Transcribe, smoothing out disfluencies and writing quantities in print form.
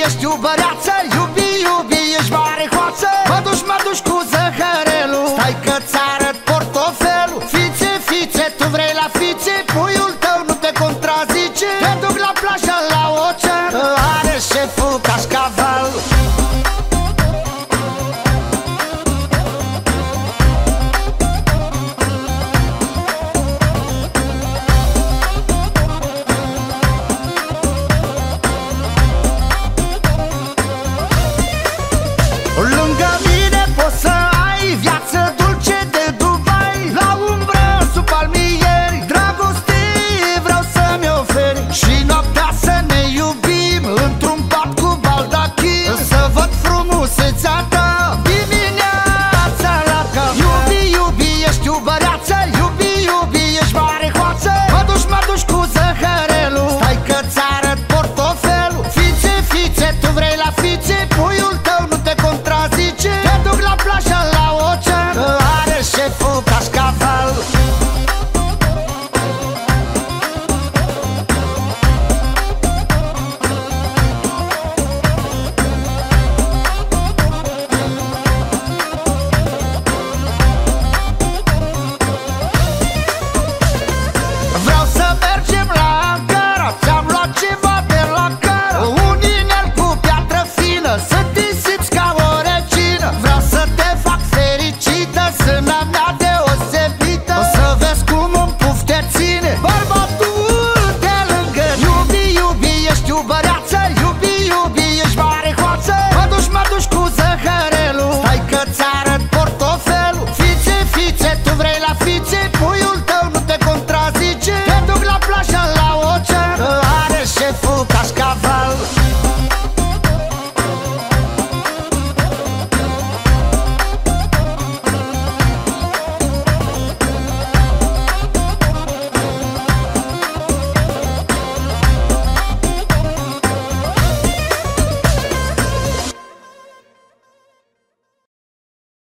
ești iubăreață, iubi, iubi, ești mare hoață. Mă duci cu zăhărelul, stai că ți-arăt portofelul. Fițe, fițe, tu vrei la fițe, puiul tău nu te contrazice.